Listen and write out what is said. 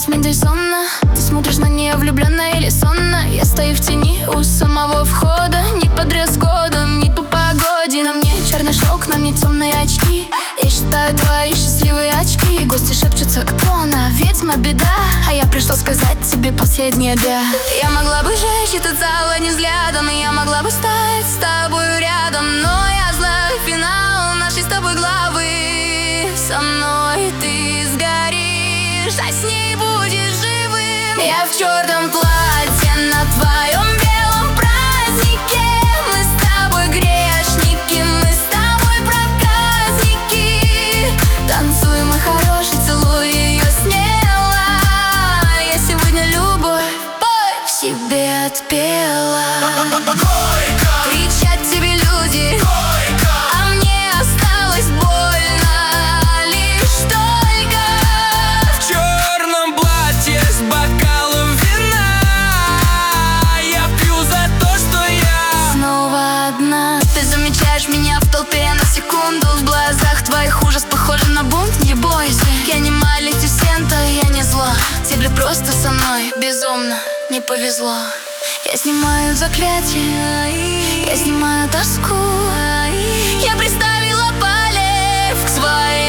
Мендельсона. Ты смотришь на нее влюбленно или сонно. Я стою в тени у самого входа. Не по дресс-коду, не по погоде. На мне черный шелк, на мне темные очки. Я считаю твои счастливые очки. Гости шепчутся, кто она, ведьма, беда. А я пришла сказать тебе последнее да. Я могла бы жечь этот зал одним взглядом, и я могла бы стать с тобой рядом. Но я знаю финал нашей с тобой главы. Со мной ты сгоришь, а с ней будешь живым. Я в черном платье на твоем белом празднике. Мы с тобой грешники, мы с тобой проказники. Танцуй, мой хороший, целуй ее смело. Я сегодня любовь себе отпела. Кричат тебе люди, а мне осталось больно лишь только. В черном платье с бокалом вина я пью за то, что я снова одна. Ты замечаешь меня в толпе на секунду. В глазах твоих ужас похож на бунт. Не бойся, я не Малефисента, я не зла. Тебе просто со мной безумно не повезло. Я снимаю заклятие, я снимаю тоску. Я приставила палец к своей